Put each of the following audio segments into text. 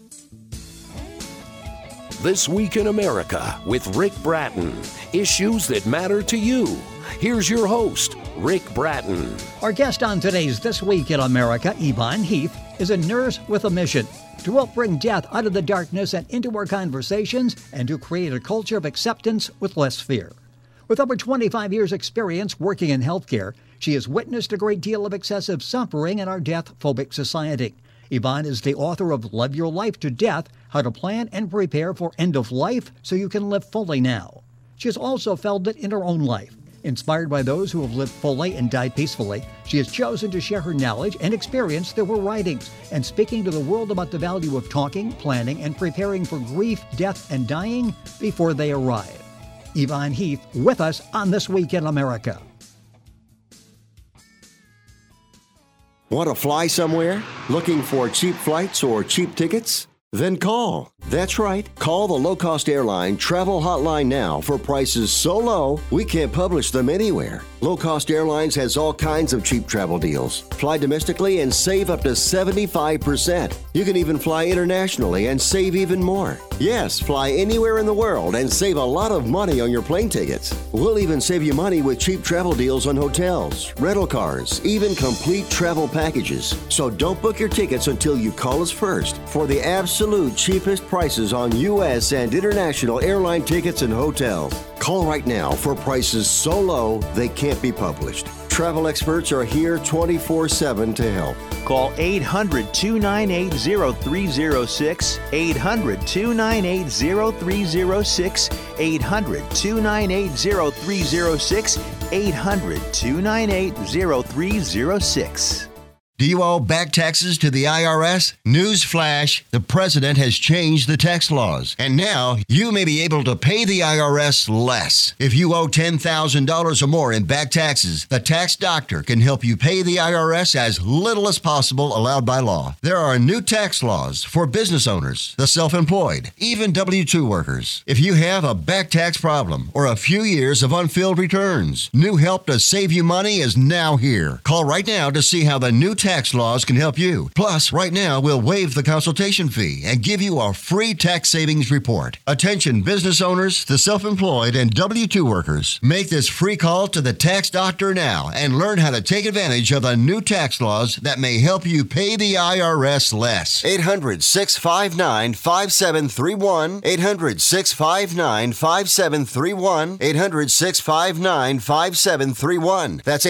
This Week in America with Rick Bratton. Issues that matter to you. Here's your host, Rick Bratton. Our guest on today's This Week in America, Yvonne Heath, is a nurse with a mission to help bring death out of the darkness and into our conversations and to create a culture of acceptance with less fear. With over 25 years' experience working in healthcare, she has witnessed a great deal of excessive suffering in our death-phobic society. Yvonne is the author of Love Your Life to Death, How to Plan and Prepare for End of Life so you can live fully now. She has also felt it in her own life. Inspired by those who have lived fully and died peacefully, she has chosen to share her knowledge and experience through her writings and speaking to the world about the value of talking, planning, and preparing for grief, death, and dying before they arrive. Yvonne Heath with us on This Week in America. Want to fly somewhere? Looking for cheap flights or cheap tickets? Then call. That's right. Call the low-cost airline travel hotline now for prices so low we can't publish them anywhere. Low-cost airlines has all kinds of cheap travel deals. Fly domestically and save up to 75%. You can even fly internationally and save even more. Yes, fly anywhere in the world and save a lot of money on your plane tickets. We'll even save you money with cheap travel deals on hotels, rental cars, even complete travel packages. So don't book your tickets until you call us first for the absolute cheapest prices on U.S. and international airline tickets and hotels. Call right now for prices so low they can't be published. Travel experts are here 24/7 to help. Call 800-298-0306, 800-298-0306, 800-298-0306, 800-298-0306. Do you owe back taxes to the IRS? Newsflash, the president has changed the tax laws, and now you may be able to pay the IRS less. If you owe $10,000 or more in back taxes, the tax doctor can help you pay the IRS as little as possible allowed by law. There are new tax laws for business owners, the self-employed, even W-2 workers. If you have a back tax problem or a few years of unfilled returns, new help to save you money is now here. Call right now to see how the new tax laws can help you. Plus, right now, we'll waive the consultation fee and give you a free tax savings report. Attention business owners, the self-employed, and W-2 workers. Make this free call to the tax doctor now and learn how to take advantage of the new tax laws that may help you pay the IRS less. 800-659-5731. 800-659-5731. 800-659-5731. That's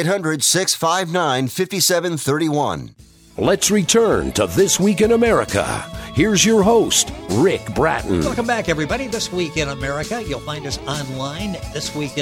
800-659-5731. Let's return to This Week in America. Here's your host, Rick Bratton. Welcome back, everybody. This Week in America. You'll find us online at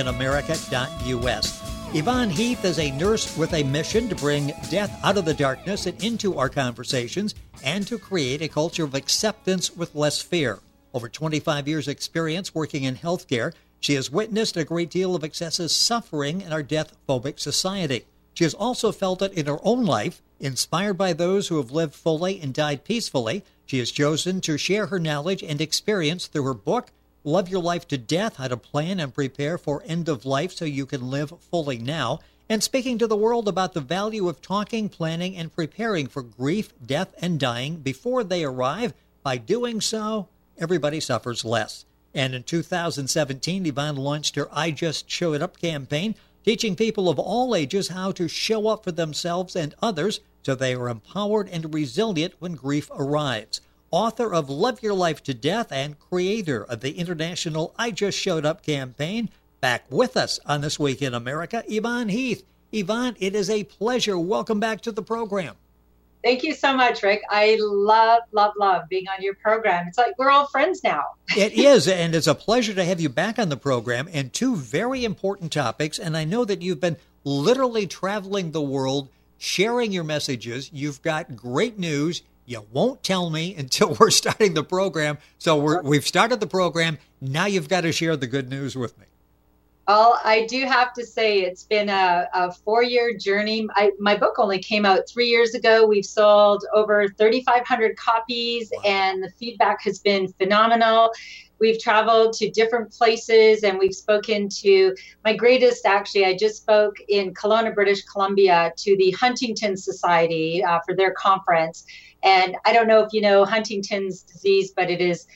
thisweekinamerica.us. Yvonne Heath is a nurse with a mission to bring death out of the darkness and into our conversations and to create a culture of acceptance with less fear. Over 25 years' experience working in healthcare, she has witnessed a great deal of excessive suffering in our death-phobic society. She has also felt it in her own life. Inspired by those who have lived fully and died peacefully, she has chosen to share her knowledge and experience through her book, Love Your Life to Death, How to Plan and Prepare for End of Life so you can live fully now, and speaking to the world about the value of talking, planning, and preparing for grief, death, and dying before they arrive. By doing so, everybody suffers less. And in 2017, Yvonne launched her I Just Showed Up campaign, teaching people of all ages how to show up for themselves and others so they are empowered and resilient when grief arrives. Author of Love Your Life to Death and creator of the international I Just Showed Up campaign, back with us on This Week in America, Yvonne Heath. Yvonne, it is a pleasure. Welcome back to the program. Thank you so much, Rick. I love being on your program. It's like we're all friends now. It is, and it's a pleasure to have you back on the program, and two very important topics. And I know that you've been literally traveling the world, sharing your messages. You've got great news. You won't tell me until we're starting the program. So we've started the program. Now you've got to share the good news with me. Well, I do have to say it's been a 4-year journey. My book only came out 3 years ago. We've sold over 3,500 copies, and the feedback has been phenomenal. We've traveled to different places, and we've spoken to my greatest, actually, I just spoke in Kelowna, British Columbia, to the Huntington Society for their conference. And I don't know if you know Huntington's disease, but it is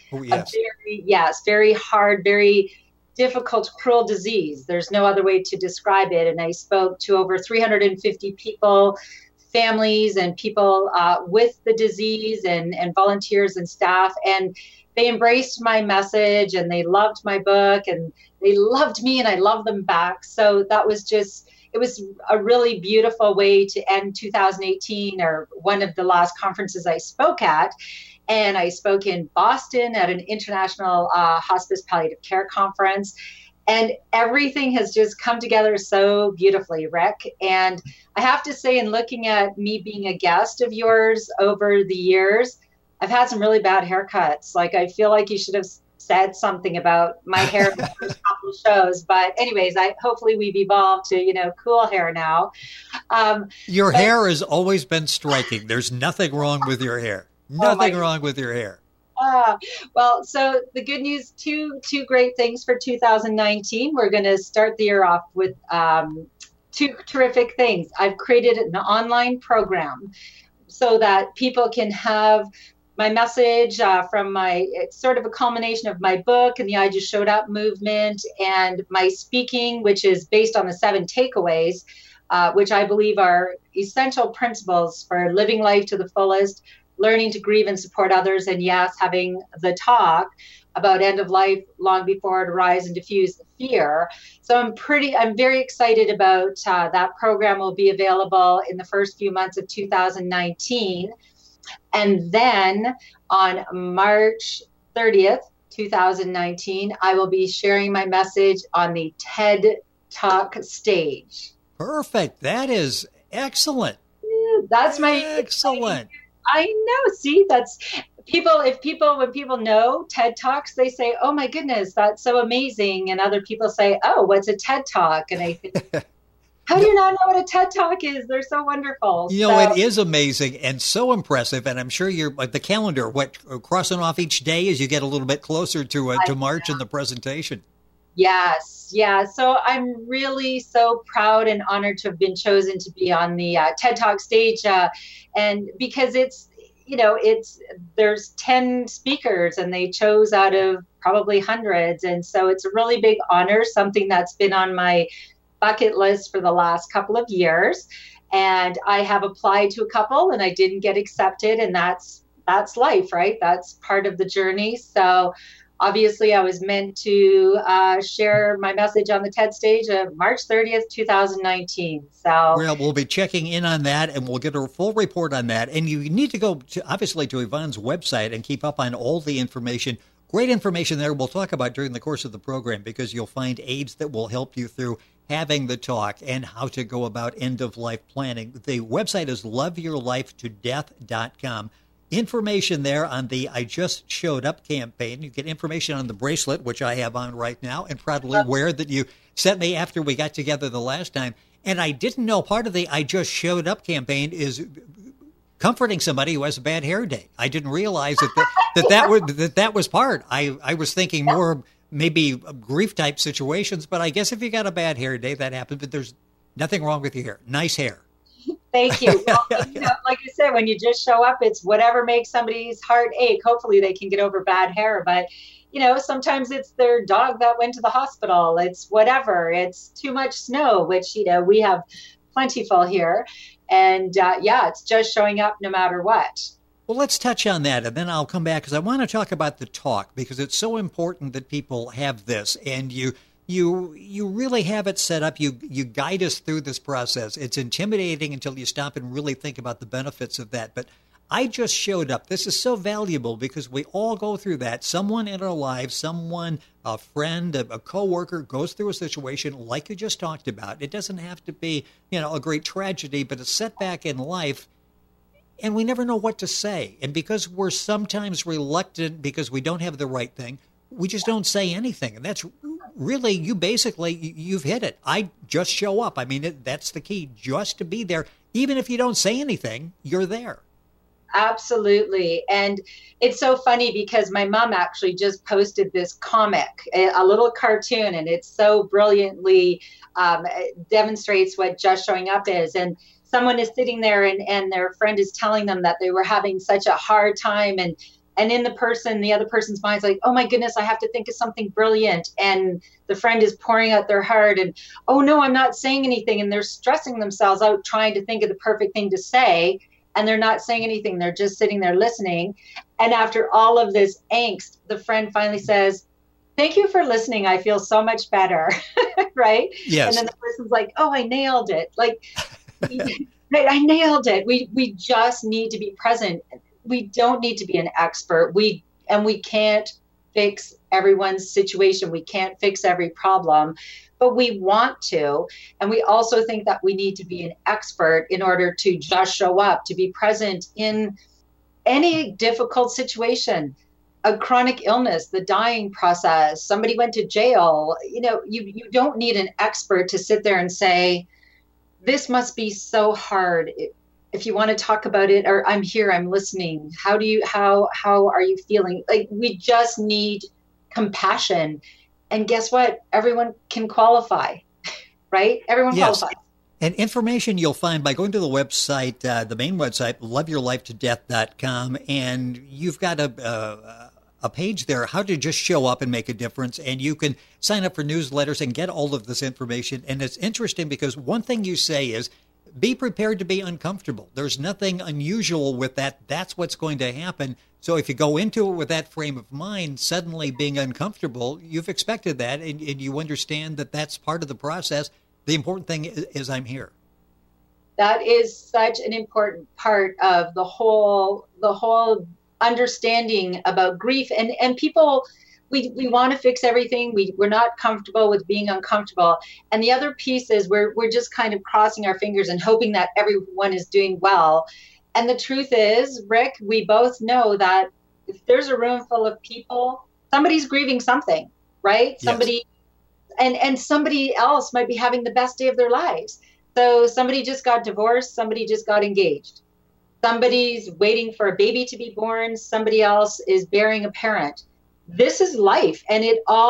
very hard, very difficult, cruel disease. There's no other way to describe it. And I spoke to over 350 people, families and people with the disease and volunteers and staff. And they embraced my message and they loved my book and they loved me and I loved them back. So that was it was a really beautiful way to end 2018, or one of the last conferences I spoke at. And I spoke in Boston at an international hospice palliative care conference. And everything has just come together so beautifully, Rick. And I have to say, in looking at me being a guest of yours over the years, I've had some really bad haircuts. Like, I feel like you should have said something about my hair in the first couple of shows. But anyways, hopefully we've evolved to, cool hair now. Your hair has always been striking. There's nothing wrong with your hair. Nothing wrong with your hair. Well, so the good news, two great things for 2019. We're going to start the year off with two terrific things. I've created an online program so that people can have my message it's sort of a culmination of my book and the I Just Showed Up movement, and my speaking, which is based on the 7 takeaways, which I believe are essential principles for living life to the fullest, learning to grieve and support others, and yes, having the talk about end of life long before it arrives and diffuse the fear. So I'm very excited about that program. Will be available in the first few months of 2019. And then on March 30th, 2019, I will be sharing my message on the TED Talk stage. Perfect. That is excellent. That's my excellent. I know. See, that's when people know TED Talks, they say, "Oh my goodness, that's so amazing." And other people say, "Oh, what's a TED Talk?" And I think, how do you not know what a TED Talk is? They're so wonderful. It is amazing and so impressive. And I'm sure you're like the calendar, crossing off each day as you get a little bit closer to March and the presentation. Yes. Yeah. So I'm really so proud and honored to have been chosen to be on the TED Talk stage. And because there's 10 speakers and they chose out of probably hundreds. And so it's a really big honor, something that's been on my bucket list for the last couple of years. And I have applied to a couple and I didn't get accepted. And that's life, right? That's part of the journey. So obviously, I was meant to share my message on the TED stage of March 30th, 2019. So we'll be checking in on that, and we'll get a full report on that. And you need to go, obviously, to Yvonne's website and keep up on all the information. Great information there we'll talk about during the course of the program, because you'll find aids that will help you through having the talk and how to go about end-of-life planning. The website is loveyourlifetodeath.com. Information there on the I Just Showed Up campaign. You get information on the bracelet, which I have on right now and proudly wear, that you sent me after we got together the last time. And I didn't know part of the I Just Showed Up campaign is comforting somebody who has a bad hair day. I didn't realize that was part. I was thinking more maybe grief type situations, but I guess if you got a bad hair day, that happens. But there's nothing wrong with your hair. Nice hair. Thank you. Well, like you said, when you just show up, it's whatever makes somebody's heart ache. Hopefully they can get over bad hair. But, sometimes it's their dog that went to the hospital. It's whatever. It's too much snow, which, we have plentiful here. And, it's just showing up no matter what. Well, let's touch on that, and then I'll come back, because I want to talk about the talk, because it's so important that people have this, and you really have it set up. You guide us through this process. It's intimidating until you stop and really think about the benefits of that. But I Just Showed Up. This is so valuable because we all go through that. Someone in our lives, a friend, a coworker goes through a situation like you just talked about. It doesn't have to be, a great tragedy, but a setback in life. And we never know what to say. And because we're sometimes reluctant because we don't have the right thing, we just don't say anything. And that's really, you've hit it. I just show up. I mean, that's the key, just to be there. Even if you don't say anything, you're there. Absolutely. And it's so funny because my mom actually just posted this comic, a little cartoon, and it so brilliantly demonstrates what just showing up is. And someone is sitting there and their friend is telling them that they were having such a hard time, and in the other person's mind's like, oh my goodness, I have to think of something brilliant. And the friend is pouring out their heart and, oh no, I'm not saying anything. And they're stressing themselves out trying to think of the perfect thing to say. And they're not saying anything. They're just sitting there listening. And after all of this angst, the friend finally says, thank you for listening. I feel so much better. Right? Yes. And then the person's like, oh, I nailed it. Like, right, I nailed it. We just need to be present. We don't need to be an expert. We can't fix everyone's situation. We can't fix every problem, but we want to. And we also think that we need to be an expert in order to just show up, to be present in any difficult situation, a chronic illness, the dying process, somebody went to jail. You don't need an expert to sit there and say, this must be so hard. If you want to talk about it, or I'm here, I'm listening. How are you feeling? Like, we just need compassion. And guess what? Everyone can qualify, right? Everyone qualifies. And information you'll find by going to the website, the main website, loveyourlifetodeath.com. And you've got a page there, how to just show up and make a difference. And you can sign up for newsletters and get all of this information. And it's interesting because one thing you say is, be prepared to be uncomfortable. There's nothing unusual with that. That's what's going to happen. So if you go into it with that frame of mind, suddenly being uncomfortable, you've expected that, and you understand that that's part of the process. The important thing is I'm here. That is such an important part of the whole understanding about grief. And people, we want to fix everything. We're not comfortable with being uncomfortable. And the other piece is we're just kind of crossing our fingers and hoping that everyone is doing well. And the truth is, Rick, we both know that if there's a room full of people, somebody's grieving something, right? Yes. Somebody, and somebody else might be having the best day of their lives. So somebody just got divorced, somebody just got engaged. Somebody's waiting for a baby to be born, somebody else is burying a parent. This is life, and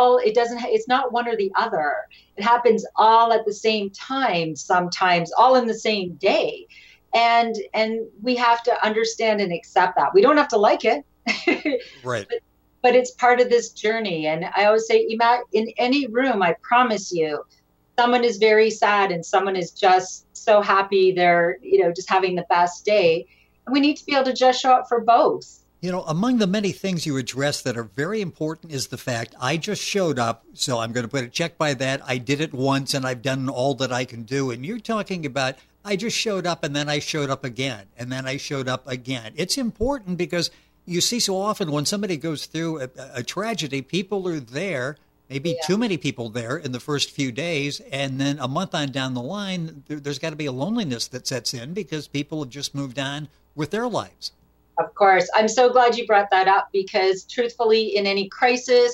it's not one or the other. It happens all at the same time, sometimes all in the same day. And we have to understand and accept that. We don't have to like it. Right. But it's part of this journey. And I always say, in any room, I promise you, someone is very sad and someone is just so happy they're, just having the best day. And we need to be able to just show up for both. Among the many things you address that are very important is the fact I just showed up, so I'm going to put a check by that. I did it once, and I've done all that I can do. And you're talking about I just showed up, and then I showed up again, and then I showed up again. It's important because you see so often when somebody goes through a tragedy, people are there, maybe too many people there in the first few days, and then a month on down the line, there's got to be a loneliness that sets in because people have just moved on with their lives. Of course. I'm so glad you brought that up because truthfully, in any crisis,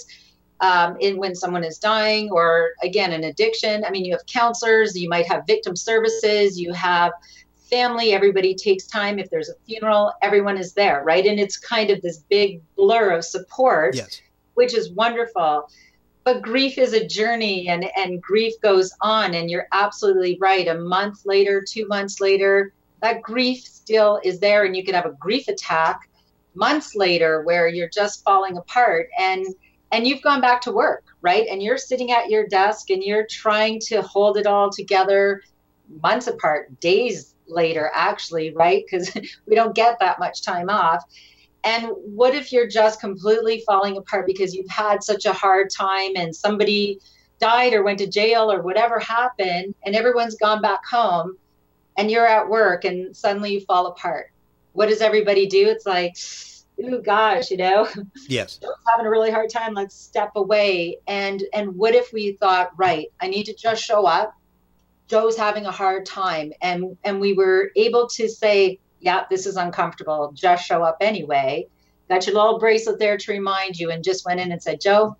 when someone is dying or, again, an addiction, you have counselors, you might have victim services, you have family, everybody takes time. If there's a funeral, everyone is there, right? And it's kind of this big blur of support, yes, which is wonderful. But grief is a journey and grief goes on. And you're absolutely right. A month later, 2 months later, that grief still is there, and you could have a grief attack months later where you're just falling apart and you've gone back to work, right? And you're sitting at your desk and you're trying to hold it all together months apart, days later, actually, right? Because we don't get that much time off. And what if you're just completely falling apart because you've had such a hard time and somebody died or went to jail or whatever happened and everyone's gone back home? And you're at work and suddenly you fall apart. What does everybody do? It's like, ooh, gosh, Yes. Joe's having a really hard time. Let's step away. And what if we thought, right, I need to just show up. Joe's having a hard time. And we were able to say, yeah, this is uncomfortable. Just show up anyway. Got your little bracelet there to remind you and just went in and said, Joe,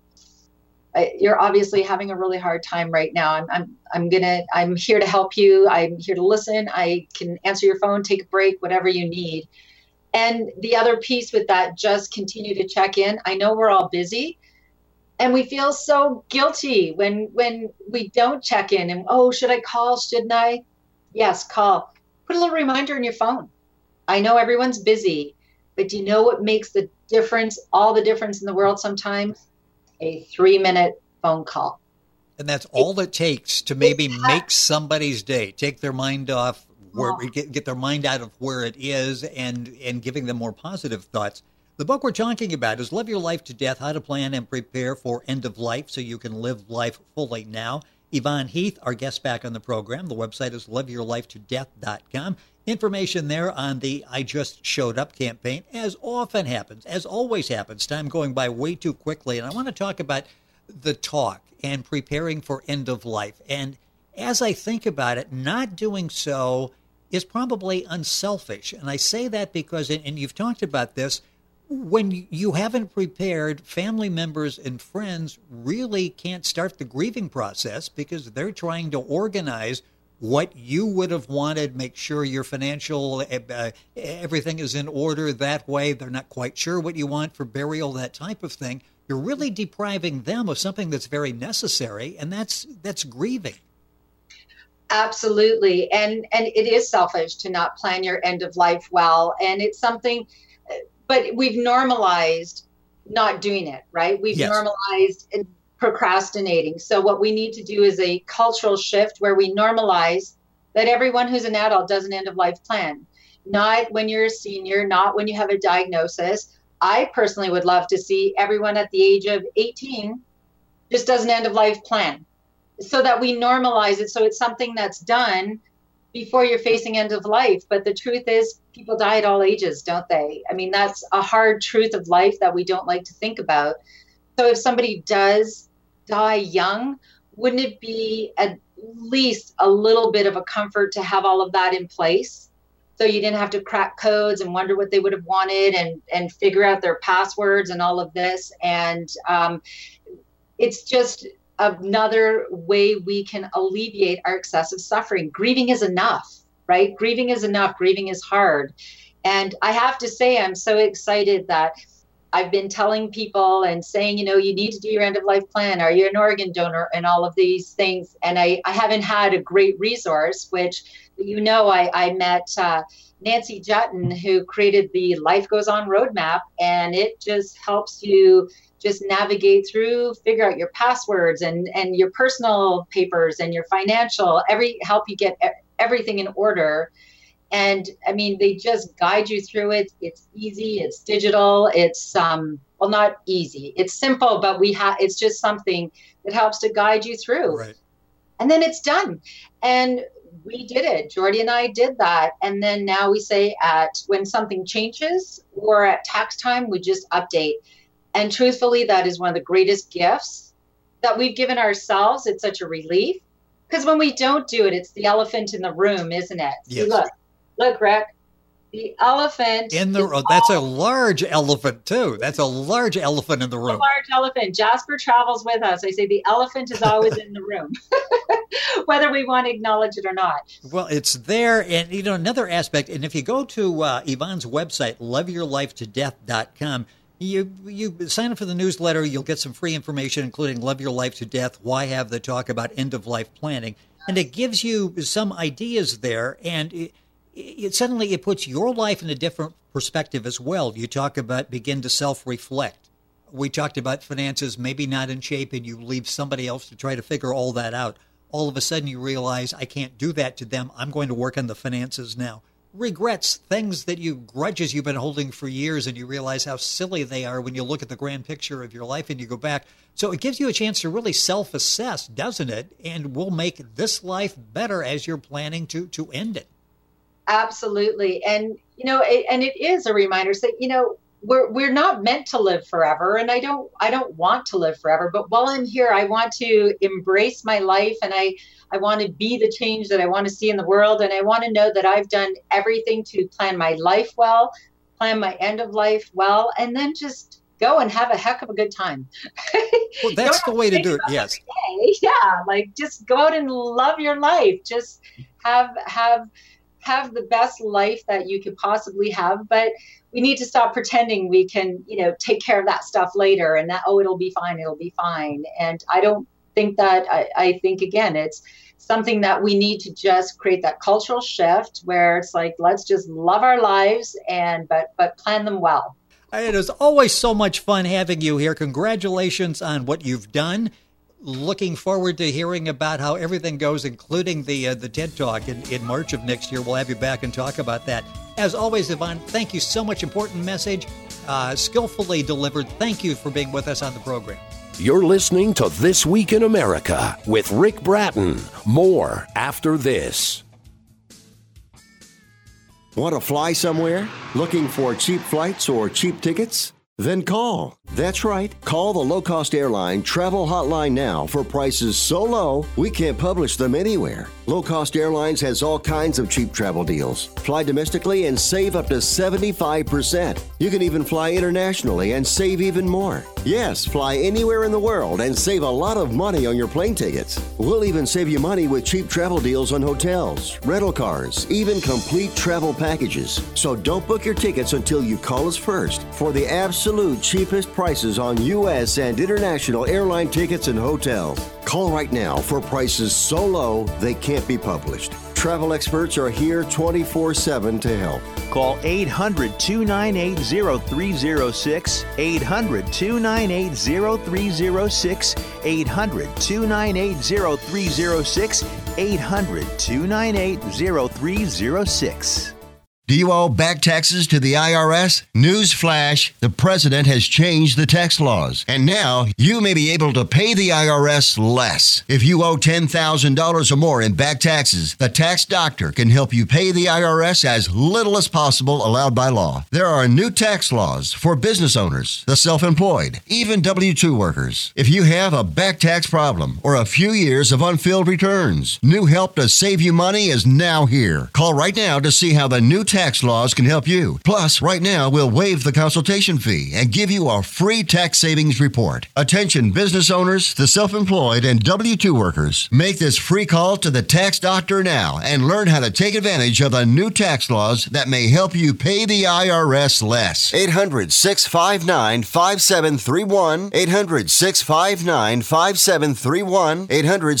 you're obviously having a really hard time right now. I'm here to help you. I'm here to listen. I can answer your phone, take a break, whatever you need. And the other piece with that, just continue to check in. I know we're all busy and we feel so guilty when we don't check in and, oh, should I call? Shouldn't I? Yes, call. put a little reminder in your phone. I know everyone's busy, but do you know what makes the difference, all the difference in the world sometimes? A 3-minute phone call. And that's all it takes to maybe make somebody's day, take their mind off, get their mind out of where it is and giving them more positive thoughts. The book we're talking about is Live Your Life to Death, How to Plan and Prepare for End of Life so you can live life fully now. Yvonne Heath, our guest back on the program. The website is liveyourlifetodeath.com. Information there on the I Just Showed Up campaign. As often happens, as always happens, time going by way too quickly. And I want to talk about the talk and preparing for end of life. And as I think about it, not doing so is probably unselfish. And I say that because, and you've talked about this, when you haven't prepared, family members and friends really can't start the grieving process because they're trying to organize what you would have wanted, make sure your financial, everything is in order that way. They're not quite sure what you want for burial, that type of thing. You're really depriving them of something that's very necessary, and that's grieving. Absolutely. And it is selfish to not plan your end of life well. And it's something, but we've normalized not doing it, right? We've normalized procrastinating. So what we need to do is a cultural shift where we normalize that everyone who's an adult does an end of life plan. Not when you're a senior, not when you have a diagnosis. I personally would love to see everyone at the age of 18 just does an end of life plan so that we normalize it. So it's something that's done before you're facing end of life. But the truth is people die at all ages, don't they? I mean, that's a hard truth of life that we don't like to think about. So if somebody does die young, wouldn't it be at least a little bit of a comfort to have all of that in place? So you didn't have to crack codes and wonder what they would have wanted and figure out their passwords and all of this. And it's just another way we can alleviate our excessive suffering. Grieving is enough, right? Grieving is enough. Grieving is hard. And I have to say, I'm so excited that I've been telling people and saying, you know, you need to do your end of life plan. Are you an organ donor and all of these things? And I haven't had a great resource, which, you know, I met Nancy Jutton, who created the Life Goes On roadmap, and it just helps you just navigate through, figure out your passwords and your personal papers and your financial, help you get everything in order. And I mean, they just guide you through it. It's easy. It's digital. It's, well, not easy. It's simple, but it's just something that helps to guide you through. Right. And then it's done. And we did it. Jordy and I did that. And then now we say when something changes or at tax time, we just update. And truthfully, that is one of the greatest gifts that we've given ourselves. It's such a relief. Because when we don't do it, it's the elephant in the room, isn't it? Yes. See, look, Rick, the elephant. That's a large elephant, too. That's a large elephant in the room. A large elephant. Jasper travels with us. I say the elephant is always in the room, whether we want to acknowledge it or not. Well, it's there. And, you know, another aspect, and if you go to Yvonne's website, liveyourlifetodeath.com, you sign up for the newsletter, you'll get some free information, including Love Your Life to Death, why have the talk about end-of-life planning. And it gives you some ideas there, and it suddenly puts your life in a different perspective as well. You talk about begin to self-reflect. We talked about finances maybe not in shape, and you leave somebody else to try to figure all that out. All of a sudden you realize, I can't do that to them. I'm going to work on the finances now. Regrets, grudges you've been holding for years, and you realize how silly they are when you look at the grand picture of your life and you go back. So it gives you a chance to really self-assess, doesn't it? And will make this life better as you're planning to end it. Absolutely. And, you know, it is a reminder that, you know, we're not meant to live forever. And I don't want to live forever. But while I'm here, I want to embrace my life, and I want to be the change that I want to see in the world. And I want to know that I've done everything to plan my life well, plan my end of life well, and then just go and have a heck of a good time. Well, that's the way to do it. Yes. Yeah. Like just go out and love your life. Just have the best life that you could possibly have. But we need to stop pretending we can, you know, take care of that stuff later and that, it'll be fine. And I don't think that. I think, again, it's something that we need to just create that cultural shift where it's like, let's just love our lives but plan them well. It is always so much fun having you here. Congratulations on what you've done. Looking forward to hearing about how everything goes, including the TED Talk in March of next year. We'll have you back and talk about that. As always, Yvonne, thank you so much. Important message, skillfully delivered. Thank you for being with us on the program. You're listening to This Week in America with Rick Bratton. More after this. Want to fly somewhere? Looking for cheap flights or cheap tickets? Then call. That's right. Call the low-cost airline travel hotline now for prices so low we can't publish them anywhere. Low Cost Airlines has all kinds of cheap travel deals. Fly domestically and save up to 75%. You can even fly internationally and save even more. Yes, fly anywhere in the world and save a lot of money on your plane tickets. We'll even save you money with cheap travel deals on hotels, rental cars, even complete travel packages. So don't book your tickets until you call us first for the absolute cheapest prices on U.S. and international airline tickets and hotels. Call right now for prices so low they can't be published. Travel experts are here 24/7 to help. Call 800-298-0306, 800-298-0306, 800-298-0306, 800-298-0306. Do you owe back taxes to the IRS? Newsflash, the president has changed the tax laws, and now you may be able to pay the IRS less. If you owe $10,000 or more in back taxes, the tax doctor can help you pay the IRS as little as possible allowed by law. There are new tax laws for business owners, the self-employed, even W-2 workers. If you have a back tax problem or a few years of unfilled returns, new help to save you money is now here. Call right now to see how the new tax laws can help you. Plus, right now, we'll waive the consultation fee and give you a free tax savings report. Attention business owners, the self-employed, and W-2 workers. Make this free call to the tax doctor now and learn how to take advantage of the new tax laws that may help you pay the IRS less. 800-659-5731. 800-659-5731.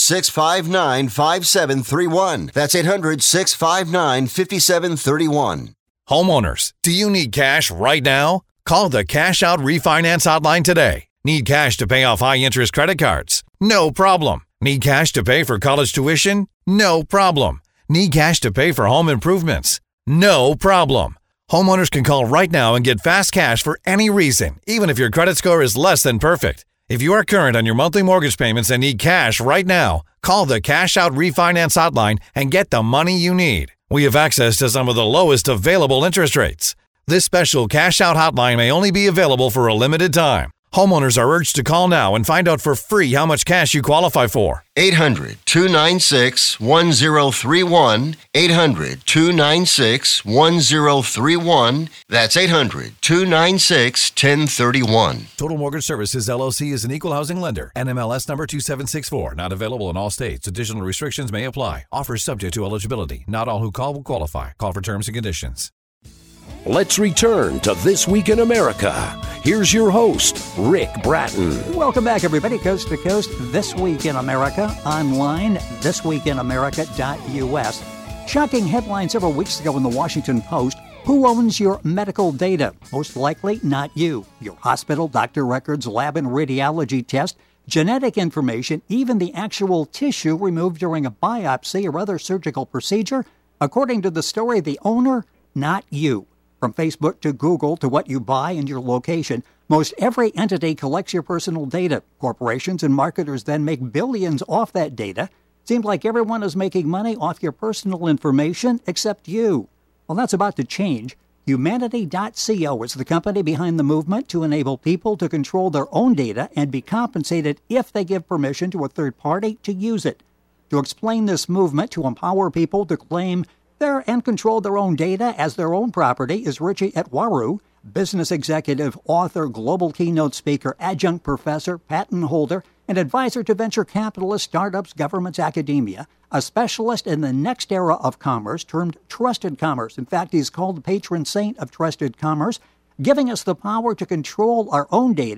800-659-5731. That's 800-659-5731. Homeowners, do you need cash right now? Call the Cash Out Refinance Hotline today. Need cash to pay off high-interest credit cards? No problem. Need cash to pay for college tuition? No problem. Need cash to pay for home improvements? No problem. Homeowners can call right now and get fast cash for any reason, even if your credit score is less than perfect. If you are current on your monthly mortgage payments and need cash right now, call the Cash Out Refinance Hotline and get the money you need. We have access to some of the lowest available interest rates. This special Cash Out hotline may only be available for a limited time. Homeowners are urged to call now and find out for free how much cash you qualify for. 800-296-1031. 800-296-1031. That's 800-296-1031. Total Mortgage Services, LLC is an equal housing lender. NMLS number 2764. Not available in all states. Additional restrictions may apply. Offers subject to eligibility. Not all who call will qualify. Call for terms and conditions. Let's return to This Week in America. Here's your host, Rick Bratton. Welcome back, everybody, coast to coast. This Week in America, online, thisweekinamerica.us. Shocking headline several weeks ago in the Washington Post. Who owns your medical data? Most likely not you. Your hospital, doctor records, lab and radiology test, genetic information, even the actual tissue removed during a biopsy or other surgical procedure. According to the story, the owner, not you. From Facebook to Google to what you buy and your location, most every entity collects your personal data. Corporations and marketers then make billions off that data. Seems like everyone is making money off your personal information except you. Well, that's about to change. Humanity.co is the company behind the movement to enable people to control their own data and be compensated if they give permission to a third party to use it. To explain this movement to empower people to claim and control their own data as their own property is Richie Etwaru, business executive, author, global keynote speaker, adjunct professor, patent holder, and advisor to venture capitalists, startups, governments, academia, a specialist in the next era of commerce termed trusted commerce. In fact, he's called the patron saint of trusted commerce, giving us the power to control our own data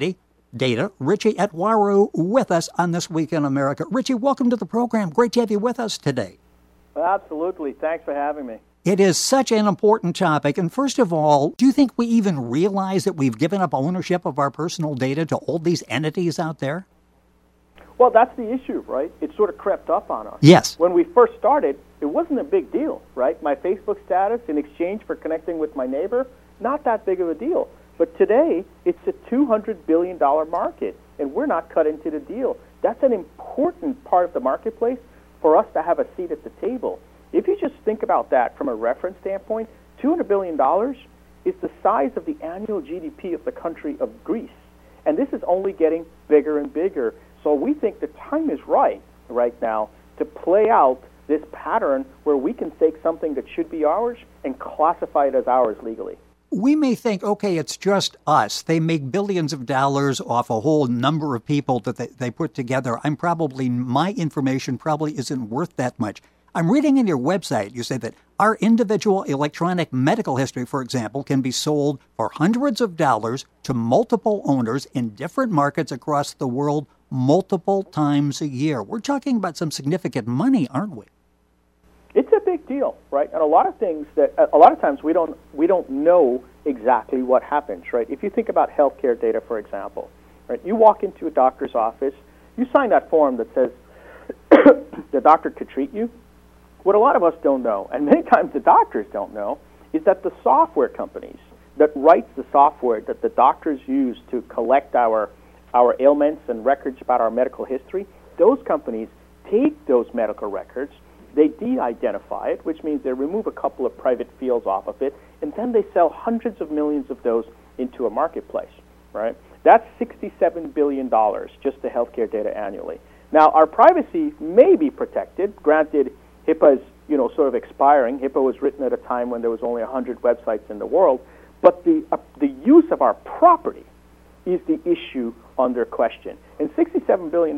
data. Richie Etwaru with us on This Week in America. Richie, welcome to the program. Great to have you with us today. Absolutely. Thanks for having me. It is such an important topic. And first of all, do you think we even realize that we've given up ownership of our personal data to all these entities out there? Well, that's the issue, right? It sort of crept up on us. Yes. When we first started, it wasn't a big deal, right? My Facebook status in exchange for connecting with my neighbor, not that big of a deal. But today, it's a $200 billion market, and we're not cut into the deal. That's an important part of the marketplace for us to have a seat at the table. If you just think about that from a reference standpoint, $200 billion is the size of the annual GDP of the country of Greece. And this is only getting bigger and bigger. So we think the time is right now to play out this pattern where we can take something that should be ours and classify it as ours legally. We may think, okay, it's just us. They make billions of dollars off a whole number of people that they put together. My information probably isn't worth that much. I'm reading in your website, you say that our individual electronic medical history, for example, can be sold for hundreds of dollars to multiple owners in different markets across the world multiple times a year. We're talking about some significant money, aren't we? It's a big deal, right? And a lot of times we don't know exactly what happens, right? If you think about healthcare data, for example, right? You walk into a doctor's office, you sign that form that says the doctor could treat you. What a lot of us don't know, and many times the doctors don't know, is that the software companies that writes the software that the doctors use to collect our ailments and records about our medical history, those companies take those medical records, they de-identify it, which means they remove a couple of private fields off of it, and then they sell hundreds of millions of those into a marketplace, right? That's $67 billion just the healthcare data annually. Now, our privacy may be protected. Granted, HIPAA is, sort of expiring. HIPAA was written at a time when there was only 100 websites in the world, but the use of our property is the issue under question. And $67 billion,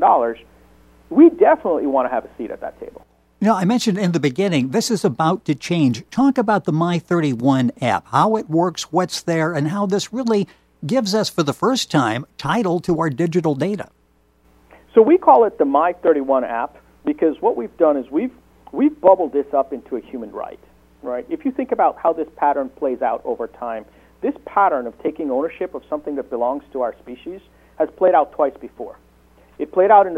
we definitely want to have a seat at that table. I mentioned in the beginning, this is about to change. Talk about the My31 app, how it works, what's there, and how this really gives us, for the first time, title to our digital data. So we call it the My31 app because what we've done is we've bubbled this up into a human right? If you think about how this pattern plays out over time, this pattern of taking ownership of something that belongs to our species has played out twice before. It played out in the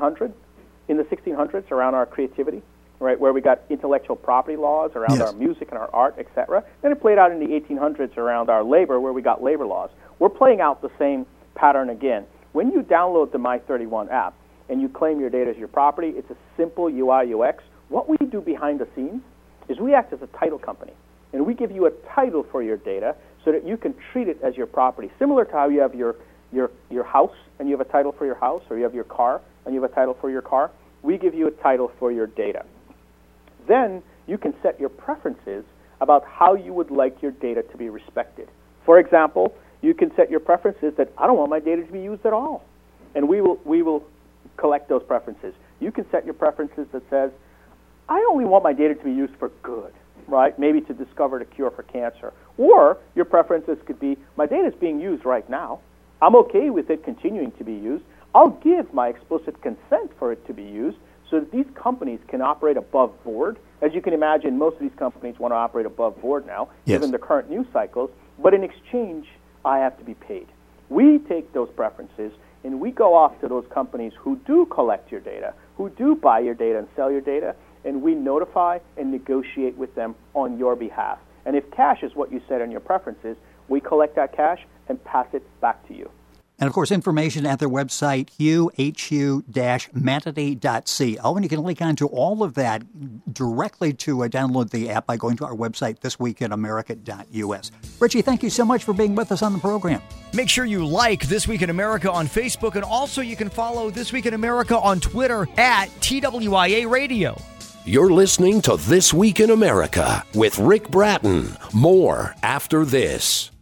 1600s around our creativity, right, where we got intellectual property laws around our music and our art, etc. Then it played out in the 1800s around our labor, where we got labor laws. We're playing out the same pattern again. When you download the My31 app and you claim your data as your property, it's a simple UI UX. What we do behind the scenes is we act as a title company, and we give you a title for your data so that you can treat it as your property, similar to how you have your house and you have a title for your house, or you have your car and you have a title for your car. We give you a title for your data. Then you can set your preferences about how you would like your data to be respected. For example, you can set your preferences that I don't want my data to be used at all, and we will collect those preferences. You can set your preferences that says, I only want my data to be used for good, right? Maybe to discover the cure for cancer. Or your preferences could be, my data is being used right now. I'm okay with it continuing to be used. I'll give my explicit consent for it to be used so that these companies can operate above board. As you can imagine, most of these companies want to operate above board now, given the current news cycles. But in exchange, I have to be paid. We take those preferences and we go off to those companies who do collect your data, who do buy your data and sell your data, and we notify and negotiate with them on your behalf. And if cash is what you said in your preferences, we collect that cash and pass it back to you. And, of course, information at their website, hu-manatee.co. And you can link on to all of that directly to download the app by going to our website, thisweekinamerica.us. Richie, thank you so much for being with us on the program. Make sure you like This Week in America on Facebook, and also you can follow This Week in America on Twitter at TWIA Radio. You're listening to This Week in America with Rick Bratton. More after this.